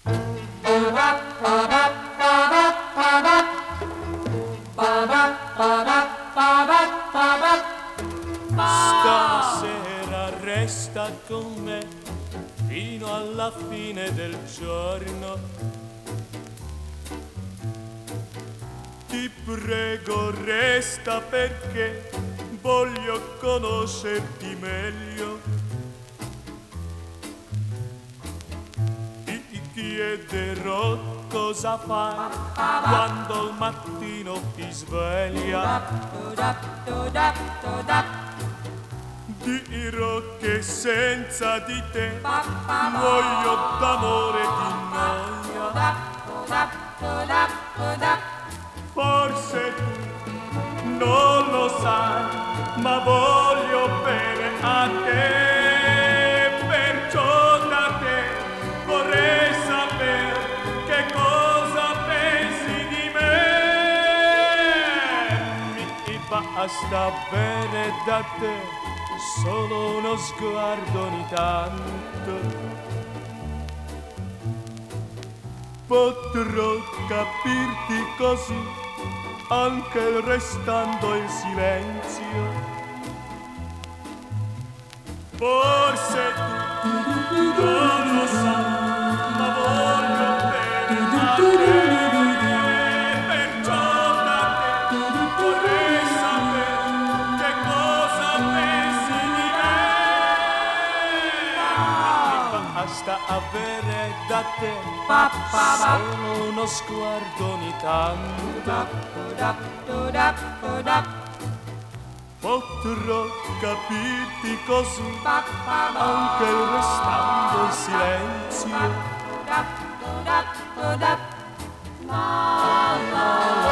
Stasera resta con me fino alla fine del giorno. Ti prego, resta perché voglio conoscerti meglio. Ti chiederò cosa fai quando al mattino ti sveglia. Dirò che senza di te muoio d'amore e di noia. Forse tu non lo sai, ma voglio bene a te, perciò da te vorrei sapere che cosa pensi di me. Mi basta bene da te solo uno sguardo ogni tanto. Potrò capirti così anche restando in silenzio. Forse tu non lo sai, ma voglio bene a te, perciò da te vorrei sapere che cosa pensi di me. Mi basta avere da te solo uno sguardo ogni tanto. Potrò capirti così anche restando in silenzio.